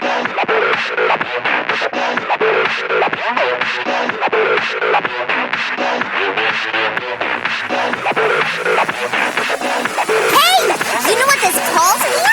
You know what this calls for?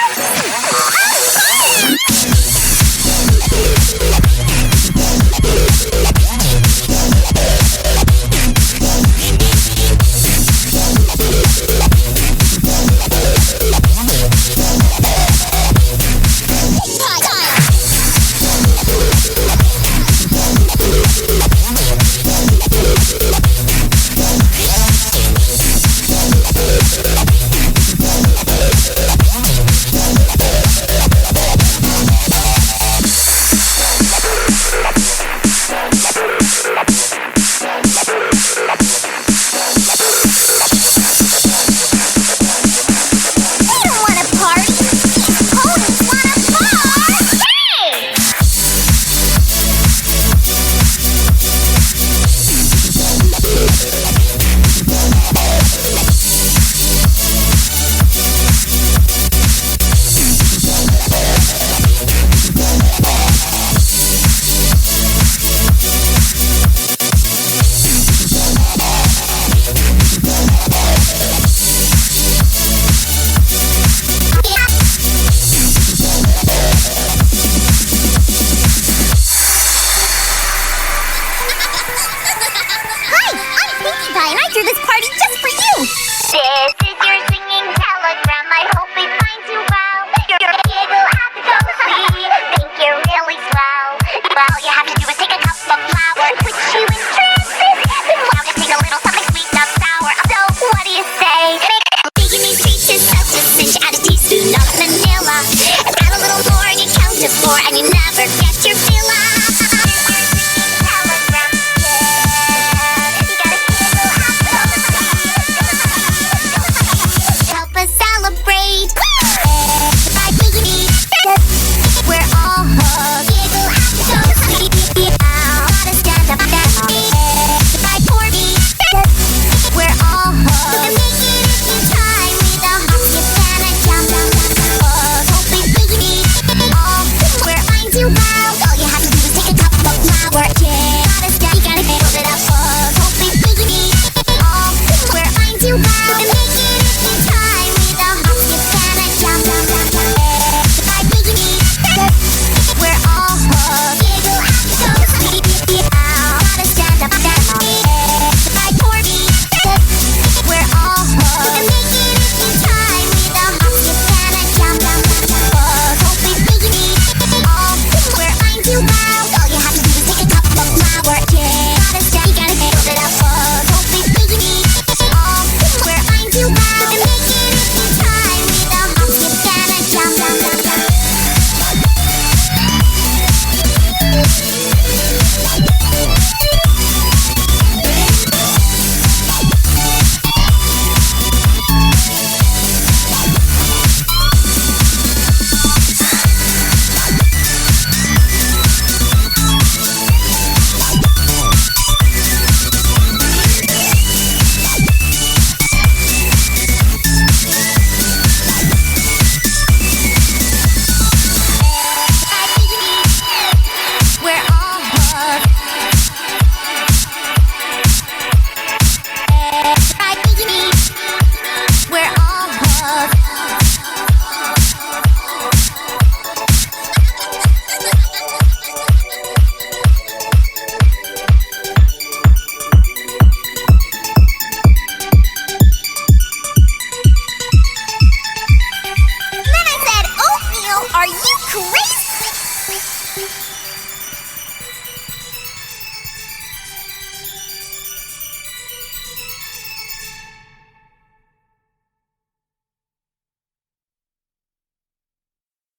And I threw this party just for you! This is your singing telegram, I hope it finds you well. Your kid will have to go see, think you're really swell. Well, all you have to do is take a cup of flour, put you in trances, then wow, just take a little something sweet, not sour. So, what do you say? Making these speeches, so just cinch, add a teaspoon of vanilla. Add a little more and you count to 4 and you know